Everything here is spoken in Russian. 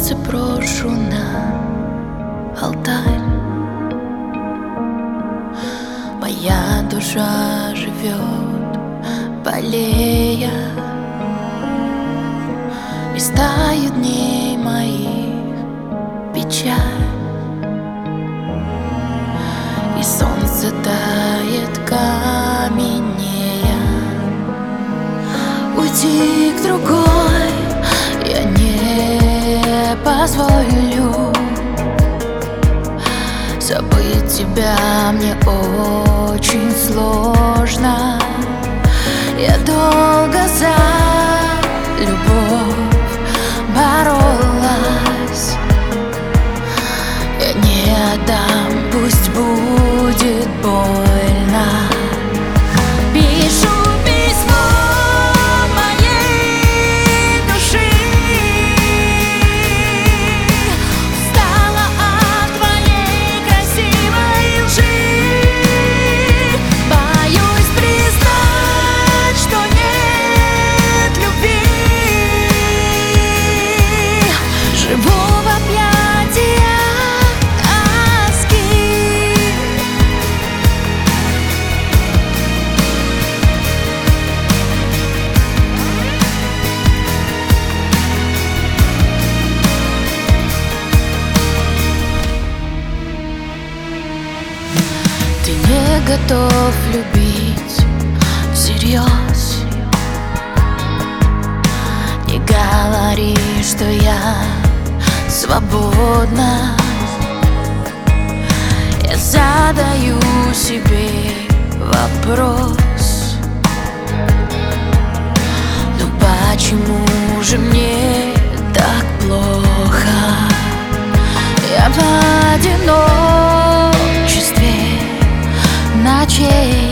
сердце брошу на алтарь. Моя душа живет, болея, листаю дней моих печаль, и солнце тает каменнея. Уйти к другой я не позволю, забыть тебя мне очень сложно. Я долго за любовь боролась. Я не отдам, пусть будет больно. Пишу письмо моей души, устала от твоей красивой лжи. Боюсь признать, что нет любви. Живу в объятиях тоски. Ты не готов любить всерьез. Не говори, что я свободна. Я задаю себе вопрос: ну почему же мне так плохо? Я в одиночестве ночей